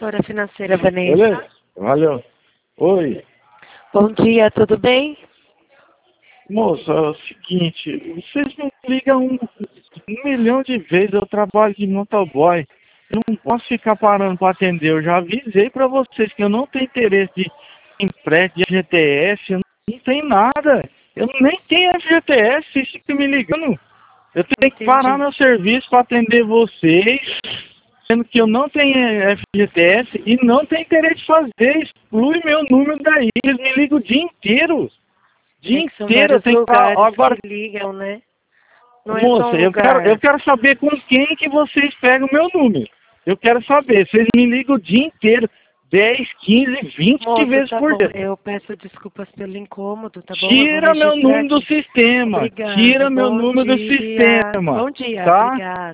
consultora financeira, Vanessa. Beleza? Valeu. Oi. Bom dia, tudo bem? Moça, é o seguinte, vocês me ligam um milhão de vezes, eu trabalho de motoboy. Eu não posso ficar parando para atender. Eu já avisei para vocês que eu não tenho interesse de empréstimo de FGTS, eu não tenho nada. Eu nem tenho FGTS, vocês ficam me ligando. Eu tenho que parar meu serviço para atender vocês, sendo que eu não tenho FGTS e não tenho interesse de fazer. Exclui meu número daí, eles me ligam o dia inteiro. Dia inteiro eu tenho que parar. Agora, que ligam, né? Não moça, é só eu quero saber com quem que vocês pegam o meu número. Eu quero saber, vocês me ligam o dia inteiro, 10, 15, 20 Moço, vezes tá por bom. dia. Eu peço desculpas pelo incômodo, tá bom? Tira meu número do aqui. sistema. Obrigada. Tira meu Bom número do dia. sistema. Bom dia, Tá? obrigada.